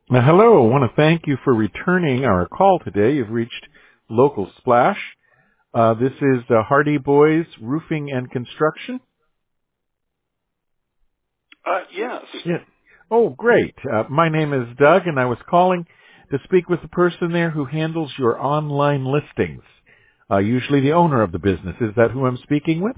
Hello. I want to thank you for returning our call today. You've reached Local Splash. This is Hardy Boys Roofing and Construction. Yes. Yeah. Oh, great. My name is Doug, and I was calling to speak with the person there who handles your online listings, usually the owner of the business. Is that who I'm speaking with?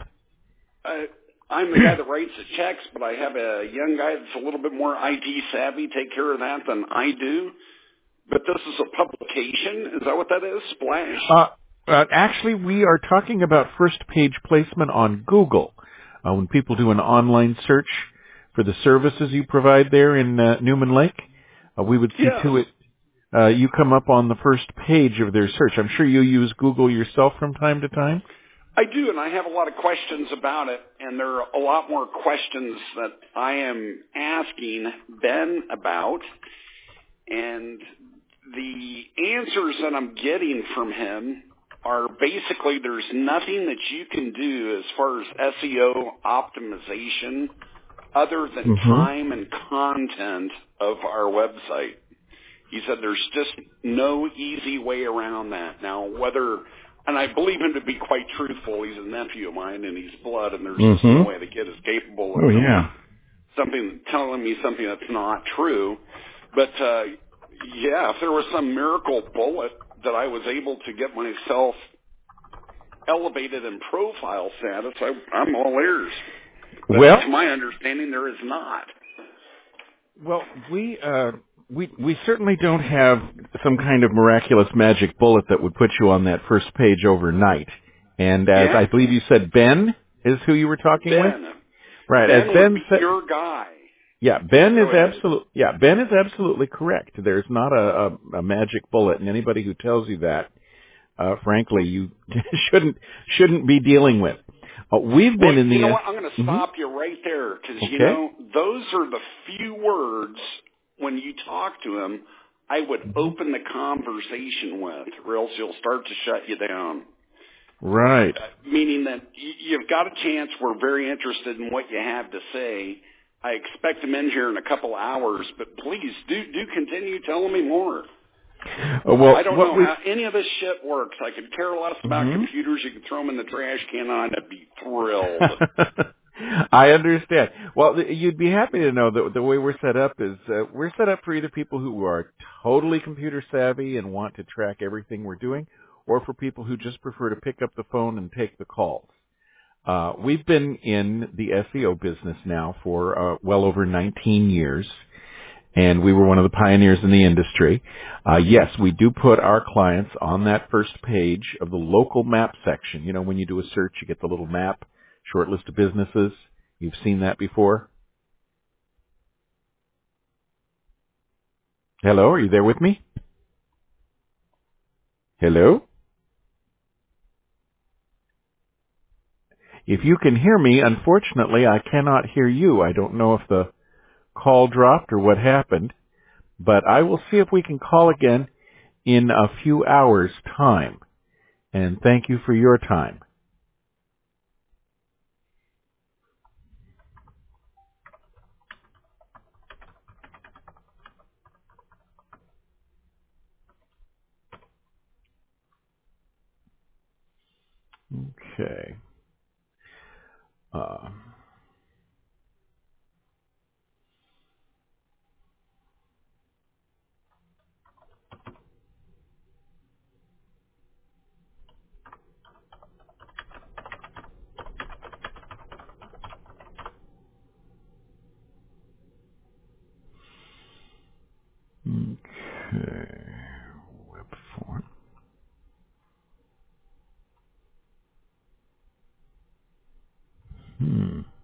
I'm the guy that writes the checks, but I have a young guy that's a little bit more IT savvy take care of that than I do. But this is a publication. Is that what that is? Splash? Actually, we are talking about first page placement on Google. When people do an online search for the services you provide there in Newman Lake, we would see Yes. to it you come up on the first page of their search. I'm sure you use Google yourself from time to time. I do, and I have a lot of questions about it, and there are a lot more questions that I am asking Ben about, and the answers that I'm getting from him are basically there's nothing that you can do as far as SEO optimization other than Mm-hmm. time and content of our website. He said there's just no easy way around that. Now, and I believe him to be quite truthful. He's a nephew of mine and he's blood, and there's just no Mm-hmm. way the kid is capable of Oh, yeah. telling me something that's not true. But, yeah, if there was some miracle bullet that I was able to get myself elevated in profile status, I'm all ears. But Well, to my understanding, there is not. Well, we certainly don't have some kind of miraculous magic bullet that would put you on that first page overnight. And as I Yeah? believe you said, Ben is who you were talking with, Ben. right? As Ben would Ben be said, your guy. yeah, Ben is Go ahead. Ben is absolutely correct. There's not a magic bullet, and anybody who tells you that, frankly, you shouldn't be dealing with. We've Well, been in you know the what? I'm going to stop you right there because, okay. those are the few words when you talk to him I would Hmm. open the conversation with, or else he'll start to shut you down. Right. Meaning that you've got a chance. We're very interested in what you have to say. I expect him in here in a couple hours, but please do continue telling me more. I Well, don't what know we how any of this shit works. I could care less about Mhm. computers. You can throw them in the trash can and I'd be thrilled. I understand. Well, you'd be happy to know that the way we're set up is we're set up for either people who are totally computer savvy and want to track everything we're doing, or for people who just prefer to pick up the phone and take the calls. We've been in the SEO business now for well over 19 years, and we were one of the pioneers in the industry. Yes, we do put our clients on that first page of the local map section. You know, when you do a search, you get the little map, short list of businesses. You've seen that before? Hello, are you there with me? Hello? If you can hear me, unfortunately, I cannot hear you. I don't know if the call dropped or what happened, but I will see if we can call again in a few hours' time. And thank you for your time. Okay. Uh, okay. Web form. Hmm.